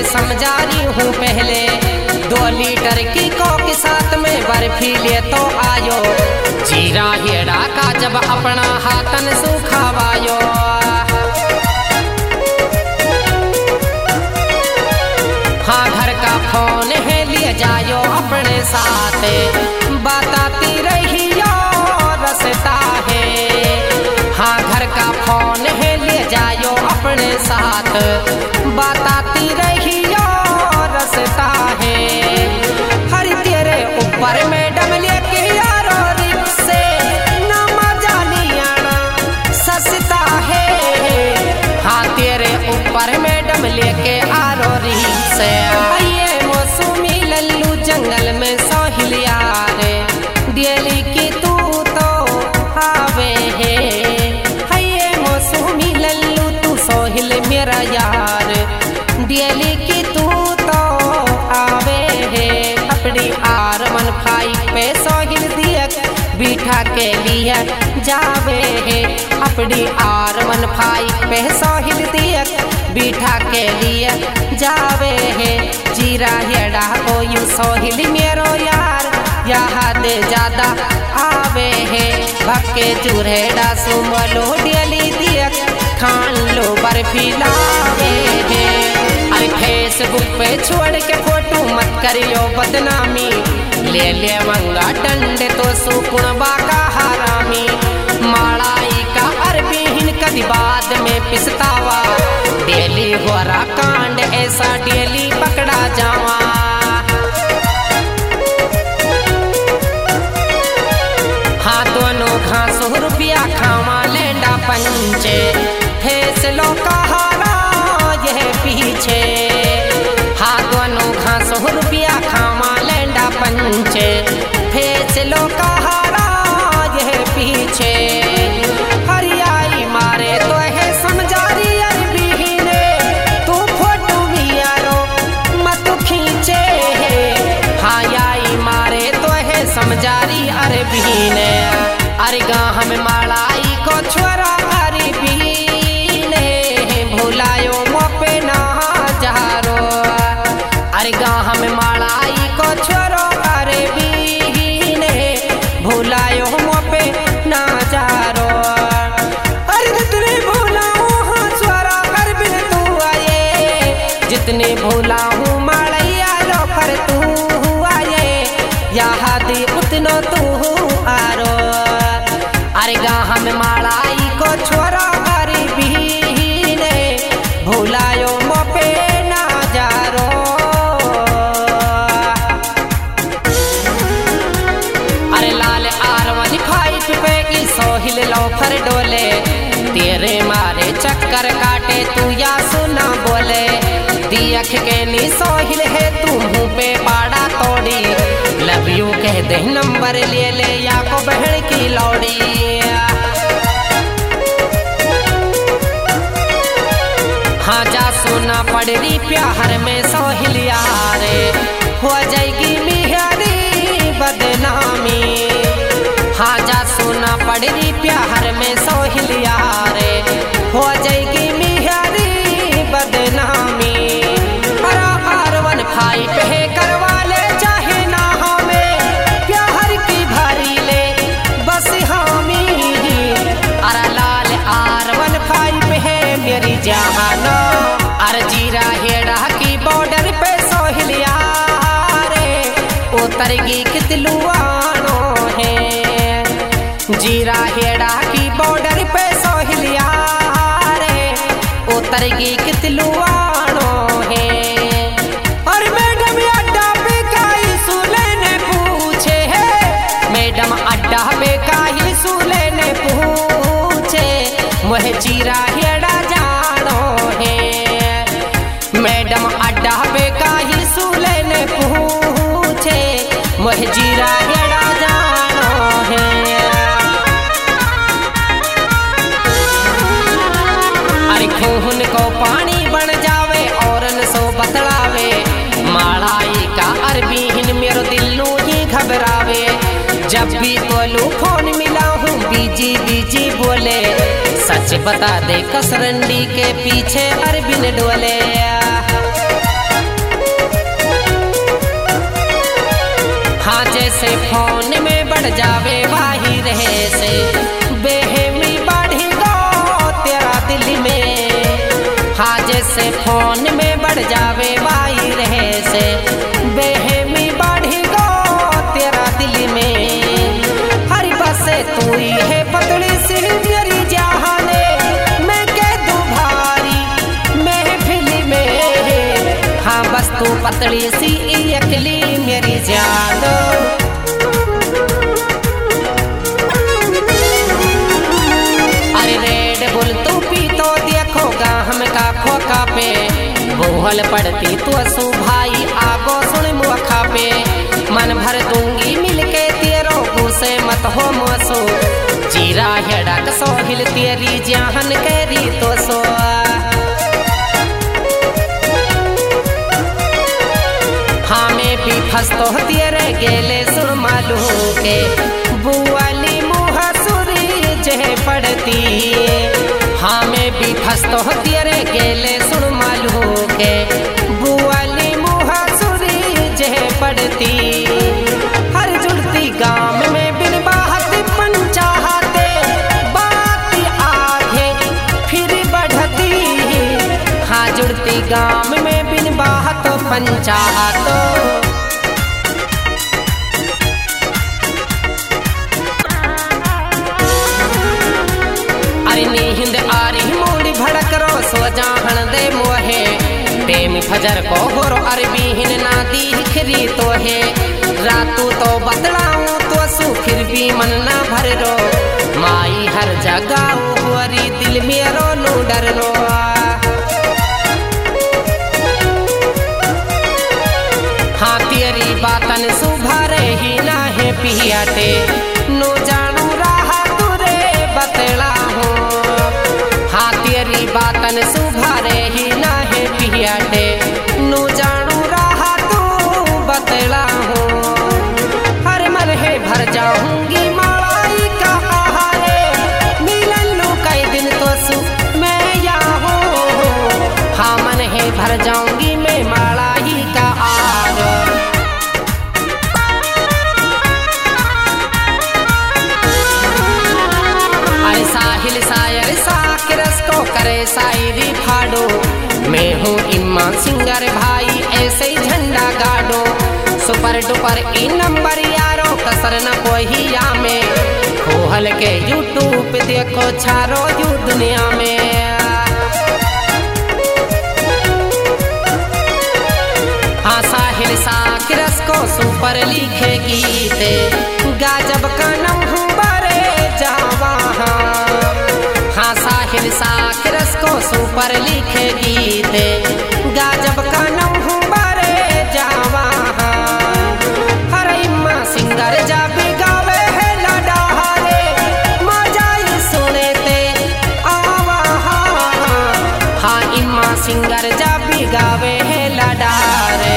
समझा रही हूँ पहले। 2 लीटर की कोक साथ में बर्फी ले तो आयो। जीरा हेड़ा का जब अपना हाथन सुखावायो। हाँ घर का फोन है लिए जायो अपने साथ। बताती रहियो रसता है। हाँ घर का फोन है लिए जायो अपने साथ। बताती रहियो रसता है। हर तेरे ऊपर मैडम लेके यारो रिक्शे ना मजा नहीं आना सस्ता है। हाँ तेरे ऊपर मैडम लेके आरो रिक्शे। ये मौसमी लल्लू जंगल में सोहिल यार दिल्ली की तू तो आवे है। ये मौसमी लल्लू तू सोहिल मेरा यार दिल्ली की तू तो आवे है। अपनी R15 पे सोहिल दिया बिठा के लिए जावे है। अपनी R15 पे सोहिल दिया बिठा के लिए जावे है। जीरा हेड़ा को यू सोहिल मेरो यार यहाँ दे ज्यादा आवे है। भक्के चूरहेड़ा सुमलो डेली दिया खान लो बर्फी लावे है। अरे फेसबुक पे छोड़ के फोटो मत करियो बदनामी। ले ले मंगा डंडे तो सुकुण बाका हरामी। माड़ाई का अरबी हिन कदी बाद में पिसतावा। डेली हो रहा कांड ऐसा डेली पकड़ा जावा। हाँ दोनों घासो रुपया खावा लेंडा पंचे। फैसलो का हारा यह पीछे। हाँ दोनों घासो रुपया खावा लेंडा पंचे। फैसलो का हारा यह पीछे। हरियाई मारे तो है समझारी अरबी ने तू फोटो भी यारो मत खींचे। हाँ याई मारे तो है समझारी अरबी ने। अरे गाँव में माड़ाई को छोरा अरबी ने भुलायो मोपे ना जारो। अरे गाँव में माड़ाई को छोरो अरबी ने भुलायो मोपे ना जारो। अरे जितने भुलाऊं हाँ छोरा अरबी तू आए। जितने भुलाऊं माड़ैया रो पर तू आए। यहाँ दी उतनो तू आरो। अरे गाँव में माड़ाई को छोरा अरबी ने भुलायो मोपे ना जारो। अरे लाल R15 पे की सोहिल लोफर डोले। तेरे मारे चक्कर काटे तू या सुना बोले। दियख के नी सोहिल है तू मुँह पे पाड़ा तोड़ी। लव यू कह दे नंबर ले ले या को बहन की लौड़ी। हाँ जा सुना पड़ रही प्यार में सोहिल यारे। हो जाएगी मिहारी बदनामी। हाँ जा सुना पड़ रही प्यार में सोहिल यारे। हो जाएगी मिहारी बदनामी। R15 है करवा ले चाहे ना हमें प्यार की भरी ले बस हामी। अरे लाल R15 है मेरी जहानो। अरे जीरा हेड़ा की बॉर्डर पे सोहिल यारे उतरगी कितलुआनो है। जीरा हेड़ा की बॉर्डर पे सोहिल यारे उतरगी कितलुआनो है। और मैडम अड्डा पे काई सुले ने पूछे है। मैडम अड्डा पे काई सुले ने पूछे। मुझे जीरा हेड़ा जानो है। मैडम अड्डा पे काई सुले ने पूछे। मुझे जीरा हेड़ा जानो है। अरे खून को पानी बन जावे और न सो बतलावे। माड़ाई का अरबी हिन मेरो दिल नू ही घबरावे। जब भी बोलू फोन मिला हूँ बीजी बीजी बोले। सच बता दे कसरंडी के पीछे अरबिन डोले। हाँ जैसे फोन में बढ़ जावे वाही रहे से बेहमी बढ़ी गो तेरा दिल में। हाँ जैसे फोन में बढ़ जावे वाही रहे से बेहमी बढ़ी गो तेरा दिल में। हरी बसे तू ही है पतली सी मेरी जहाने मैं कह दूं भारी महफिल में। हाँ बस तू पतली सी अकेली मेरी जान। अरे रेड बुल तू पी तो देखोगा हम का खोखा पे बोहल पड़ती तू असू भाई आगो सुन मुखा पे। मन भर दूंगी मिलके तेरो गुस्से मत हो मोसो जीरा हेड़क सोहिल तेरी जान करी तो सो। हाँ मैं भी फंस तो तेरे गेले सुन मालू के बुआली मुँह सुरी जह पड़ती। हाँ मैं भी फंस तो तेरे गेले सुन मालू के बुआली मुँह सुरी जह पड़ती। हर जुड़ती गांव में बिन बात पंचाहते बात आगे फिर बढ़ती। हाँ जुड़ती गांव में बिन बात पंचाहत। अरे नींद आ रही मोड़ी भड़क रो सो जाहन दे मोहे प्रेमी फजर को होरो अरबी हिन ना दिखरी तो है रातू तो बतलाऊं तो सु फिर भी मन ना भर रो माई हर जगह हुरी दिल मेरो नो डर रो। हाँ तेरी बातन सुभरे ही ना है पियाटे नो जानू रहा तुरे बतला हो। हाँ तेरी बातन सुभरे ही ना है पियाटे नो जानू रहा तू बतला हो। हर मन है भर जाऊंगी मलाई का आहारे मिलन लू कई दिन तो सु मैं या हो। हाँ मन है भर जाऊंगी मैं मलाई का आहार। अरे साहिल सायर साकिरस को करे शायरी फाड़ो मैं हूँ इमाम सिंगर भाई ऐसे ही झंडा गाड़ो। सुपर डुपर ई नंबर यारो कसर न कोई या में खोहल के यूट्यूब पे देखो छारो यू दुनिया में। हाँ साहिल साकिरस को सुपर लिखे गीते गाजब का नम बरे जावा। हाँ साहिल साकिरस को सुपर लिखे गीते गाजब का नम बरे जावा। हर इम्मा सिंगर जा भी गावे है लडारे मजाई सुने ते आवा। हाँ इम्मा सिंगर जा भी गावे है लडारे।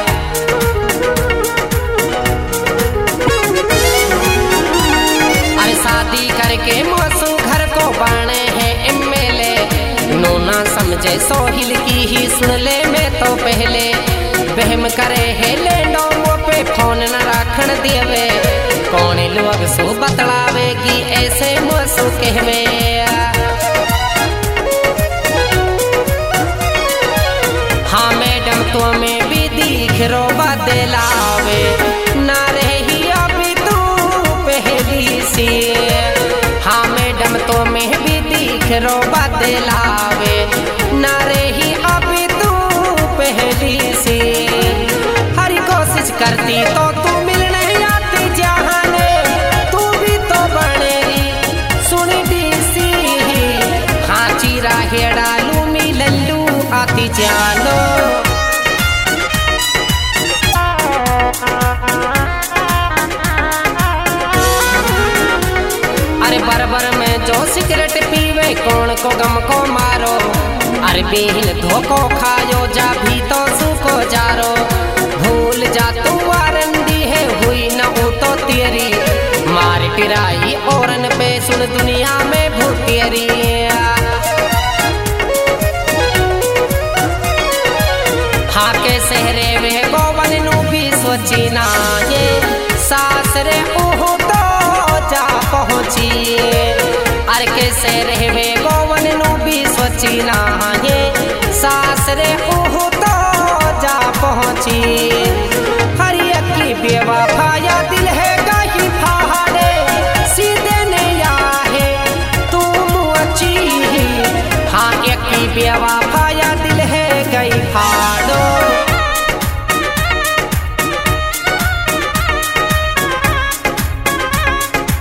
अरे शादी करके मौसू घर को बाणे है एमएलए नोना समझे सोहिल की ही सुन ले मैं तो पहले बहम करे है ले नौ पे फोन न राखण देवे कौन लोग सो बतलावेगी ऐसे मौसू कहवे। हाँ मैडम तो में भी दिख रो बदलावे ना रही अभी तू पहली सी। हाँ मैडम तो में भी दिख रो बदलावे ना रही अभी तू पहली सी। हरी कोशिश करती तो तू मिलने आती जहाने तू भी तो बनेगी सुन डीसी। हाँ चीरा हेड़ा लू मिलू आती जानो। अरे बरबर में जो सिगरेट पीवे कौन को गम को मारो अरे बेहिन धोखो खायो जा भी तो सुको जारो। भूल जा तू वारंदी है हुई न वो तो तेरी मार पिराई औरन पे सुन दुनिया में भूतेरी। हाँ के सहरे वे गोवन नू भी सोची ना ये सासरे ओहो तो जा पहुँची अरे कैसे रहवे गोवन नु भी सोची नाहे सासरे ओहो तो जा पहुँची हरि की बेवफाया दिल है गही फाड़े सीधे नहीं आहे तुम अच्छी हाँ एक की बेवफाया दिल है गई फाड़े